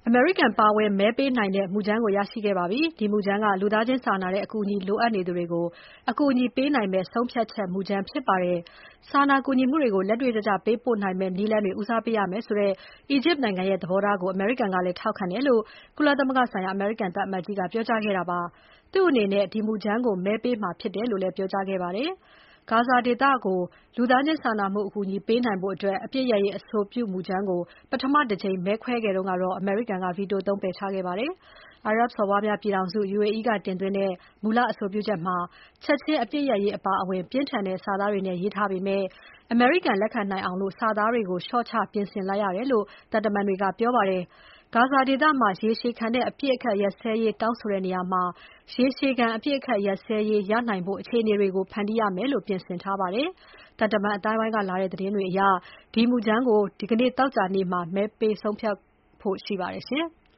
အမေရိကန်ပါဝင်မဲပေးနိုင်တဲ့မူကြမ်းကိုရရှိခဲ့ပါပြီ။ ဒီမူကြမ်းကလူသားချင်းစာနာတဲ့အကူအညီလိုအပ်နေသူတွေကိုအကူအညီပေးနိုင်မယ့်ဆုံးဖြတ်ချက်မူကြမ်းဖြစ်ပါတယ်။ စာနာကူညီမှုတွေကိုလက်တွေ့ကျကျပေးပို့နိုင်မယ့်နည်းလမ်းတွေဦးစားပေးရမယ်ဆိုတဲ့ အီဂျစ်နိုင်ငံရဲ့သဘောထားကိုအမေရိကန်ကလည်းထောက်ခံတယ်လို့ ကုလသမဂ္ဂဆိုင်ရာအမေရိကန်သံအမတ်ကြီးကပြောကြားခဲ့တာပါ။ သူ့အနေနဲ့ဒီမူကြမ်းကိုမဲပေးမှာဖြစ်တယ်လို့လည်းပြောကြားခဲ့ပါတယ်။ ဂါဇာဒေသကိုလူသားချင်းစာနာမှုအကူအညီပေးနိုင်ဖို့အပစ်ရပ်ရေးအဆိုပြုမူကြမ်းကိုပထမတကြိမ်မဲခွဲခဲ့တုန်းကတော့အမေရိကန်က ဗီတိုသုံးပယ်ချခဲ့ပါတယ်။ အာရပ်စော်ဘွားများပြည်ထောင်စု UAE ကတင်သွင်းတဲ့မူလအဆိုပြုချက်မှာချက်ချင်းအပစ်ရပ်ရေးအပါအဝင်ပြင်းထန်တဲ့စာသားတွေနဲ့ရေးထားပေမဲ့ အမေရိကန်လက်ခံနိုင်အောင်စာသားတွေကိုလျှော့ချပြင်ဆင်လိုက်ရတယ်လို့ သံတမန်တွေကပြောပါတယ်။ ဂါဇာဒေသမှာရေရှည်ခံတဲ့အပစ်အခတ်ရပ်စဲရေးတောင်းဆိုတဲ့နေရာမှာ ရေရှည်ခံအပစ်အခတ်ရပ်စဲရေးရနိုင်ဖို့အခြေအနေတွေကိုဖန်တီးရမယ်လို့ပြင်ဆင်ထားပါတယ်။ သံတမန်အသိုင်းအဝိုင်းကလာတဲ့သတင်းတွေအရ ဒီမူကြမ်းကိုဒီနေ့သောကြာနေ့မှာမဲပေးဆုံးဖြတ်ဖို့ရှိပါတယ်ရှင်။